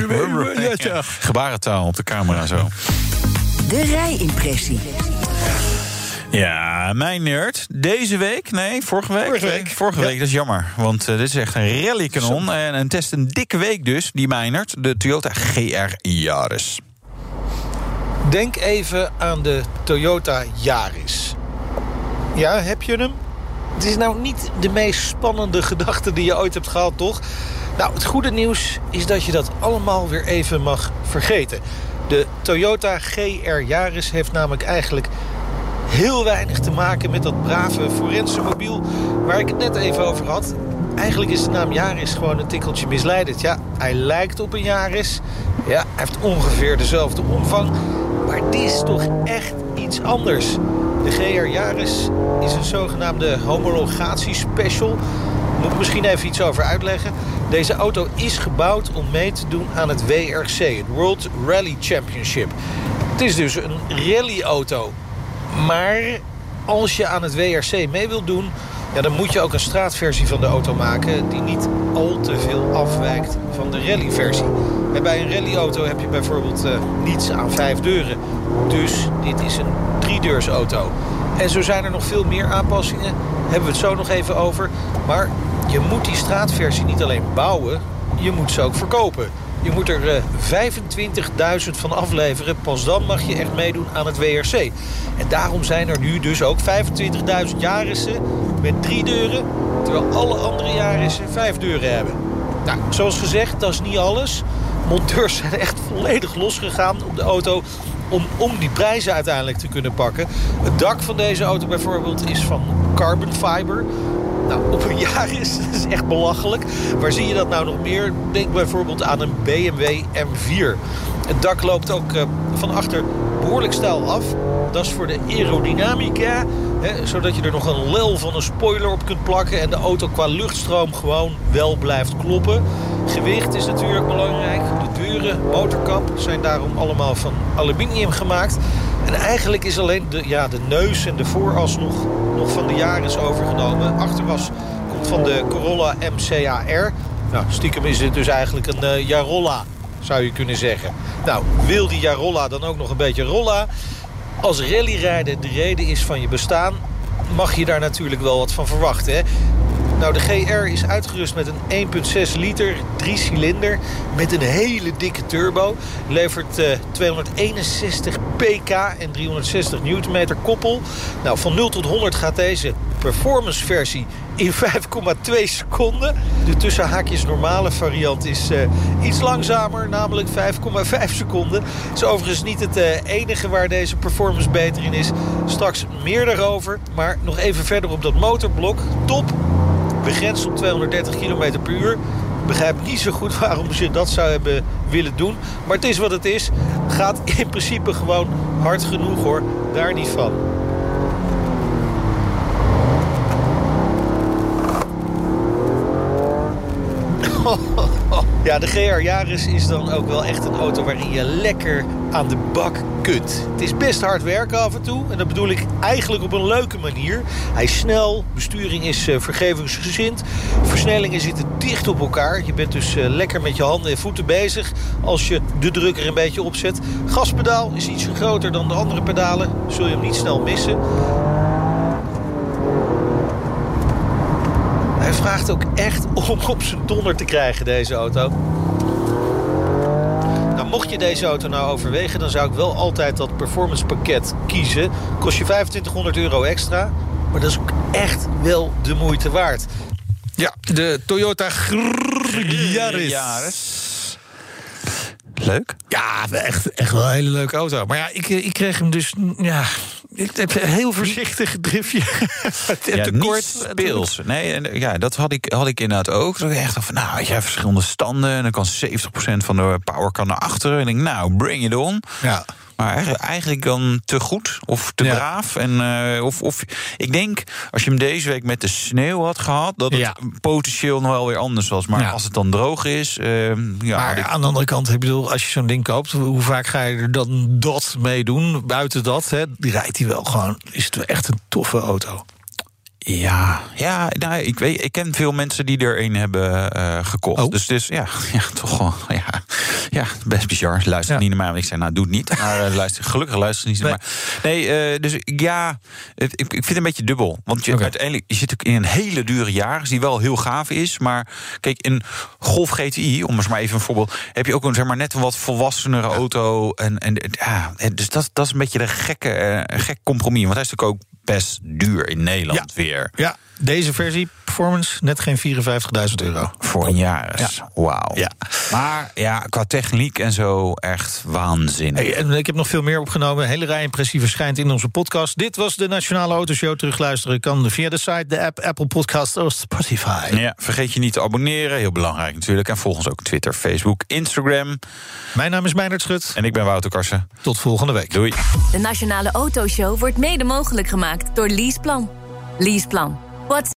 Gebarentaal op de camera zo. De rijimpressie. Ja, mijn nerd. Deze week? Nee, vorige week. Vorige week, dat is jammer. Want dit is echt een rallykanon. En een test een dikke week dus, die mijnert. De Toyota GR Yaris. Denk even aan de Toyota Yaris. Ja, heb je hem? Het is nou niet de meest spannende gedachte die je ooit hebt gehad, toch? Nou, het goede nieuws is dat je dat allemaal weer even mag vergeten. De Toyota GR Yaris heeft namelijk eigenlijk heel weinig te maken met dat brave Forense-mobiel waar ik het net even over had. Eigenlijk is de naam Yaris gewoon een tikkeltje misleidend. Ja, hij lijkt op een Yaris. Ja, hij heeft ongeveer dezelfde omvang. Maar dit is toch echt iets anders. De GR Yaris is een zogenaamde homologatiespecial. Moet ik misschien even iets over uitleggen. Deze auto is gebouwd om mee te doen aan het WRC, het World Rally Championship. Het is dus een rallyauto. Maar als je aan het WRC mee wilt doen, dan moet je ook een straatversie van de auto maken die niet al te veel afwijkt van de rallyversie. En bij een rallyauto heb je bijvoorbeeld niets aan 5 deuren. Dus dit is een 3-deursauto. En zo zijn er nog veel meer aanpassingen. Hebben we het zo nog even over. Maar je moet die straatversie niet alleen bouwen, je moet ze ook verkopen. Je moet er 25.000 van afleveren. Pas dan mag je echt meedoen aan het WRC. En daarom zijn er nu dus ook 25.000 Yarissen met 3 deuren... terwijl alle andere Yarissen 5 deuren hebben. Nou, zoals gezegd, dat is niet alles. Monteurs zijn echt volledig losgegaan op de auto... om die prijzen uiteindelijk te kunnen pakken. Het dak van deze auto bijvoorbeeld is van carbon fiber... Nou, op een Yaris, dat is echt belachelijk. Waar zie je dat nou nog meer? Denk bijvoorbeeld aan een BMW M4. Het dak loopt ook van achter behoorlijk steil af. Dat is voor de aerodynamica. Zodat je er nog een lel van een spoiler op kunt plakken... en de auto qua luchtstroom gewoon wel blijft kloppen. Gewicht is natuurlijk belangrijk. De deuren, motorkap zijn daarom allemaal van aluminium gemaakt. En eigenlijk is alleen de neus en de vooras nog van de Yaris overgenomen. Achteras komt van de Corolla MCAR. Nou, stiekem is dit dus eigenlijk een Jarolla, zou je kunnen zeggen. Nou, wil die Jarolla dan ook nog een beetje rolla? Als rallyrijden de reden is van je bestaan... mag je daar natuurlijk wel wat van verwachten, hè? Nou, de GR is uitgerust met een 1,6 liter 3-cilinder... met een hele dikke turbo. Levert 261 pk en 360 newtonmeter koppel. Nou, van 0 tot 100 gaat deze performance versie in 5,2 seconden. De tussen haakjes normale variant is iets langzamer, namelijk 5,5 seconden. Het is overigens niet het enige waar deze performance beter in is. Straks meer daarover, maar nog even verder op dat motorblok. Top! Begrensd op 230 km per uur. Ik begrijp niet zo goed waarom ze dat zou hebben willen doen. Maar het is wat het is. Gaat in principe gewoon hard genoeg, hoor. Daar niet van. Ja, de GR Yaris is dan ook wel echt een auto waarin je lekker aan de bak kunt. Het is best hard werken af en toe. En dat bedoel ik eigenlijk op een leuke manier. Hij is snel, besturing is vergevingsgezind. Versnellingen zitten dicht op elkaar. Je bent dus lekker met je handen en voeten bezig als je de drukker een beetje opzet. Gaspedaal is iets groter dan de andere pedalen. Zul je hem niet snel missen. Hij vraagt ook echt om op zijn donder te krijgen, deze auto. Nou, mocht je deze auto nou overwegen... dan zou ik wel altijd dat performance pakket kiezen. Kost je €2500 extra. Maar dat is ook echt wel de moeite waard. Ja, de Toyota Yaris. Leuk? Ja, echt wel een hele leuke auto. Maar ja, ik kreeg hem dus... Ja, ik heb een heel voorzichtig driftje. Niet speels. Nee, ja, dat had ik inderdaad ook. Dat ik echt van, nou, weet je, verschillende standen... en dan kan 70% van de power kan naar achteren. En ik denk, nou, bring it on. Ja. Maar eigenlijk dan te goed of te braaf. En, of ik denk, als je hem deze week met de sneeuw had gehad... dat het potentieel nog wel weer anders was. Maar als het dan droog is... maar aan de andere kant, ik bedoel, als je zo'n ding koopt... hoe vaak ga je er dan dat mee doen? Buiten dat, hè, rijdt hij wel gewoon. Is het echt een toffe auto. Ja, nou, ik ken veel mensen die er een hebben gekocht. Oh. Dus ja, toch wel, ja, best bizar. Luister niet naar mij, want ik zei, nou, doe het niet. Maar gelukkig luister niet naar mij. Dus ja, ik vind het een beetje dubbel. Want uiteindelijk, je zit ook in een hele dure Yaris, die wel heel gaaf is. Maar kijk, in Golf GTI, om eens maar even een voorbeeld... heb je ook een, zeg maar, net een wat volwassenere auto. Dus dat is een beetje de gek compromis. Want hij is natuurlijk ook best duur in Nederland weer. Ja, deze versie performance net geen €54.000. Voor een Yaris. Wauw. Ja. Maar ja, qua techniek en zo echt waanzinnig. Hey, en ik heb nog veel meer opgenomen. Een hele rij impressie verschijnt in onze podcast. Dit was de Nationale Autoshow. Terugluisteren kan via de site, de app, Apple Podcasts of Spotify. Ja, vergeet je niet te abonneren. Heel belangrijk natuurlijk. En volg ons ook Twitter, Facebook, Instagram. Mijn naam is Meijnerd Schut. En ik ben Wouter Karsen. Tot volgende week. Doei. De Nationale Autoshow wordt mede mogelijk gemaakt door Leaseplan. Leaseplan.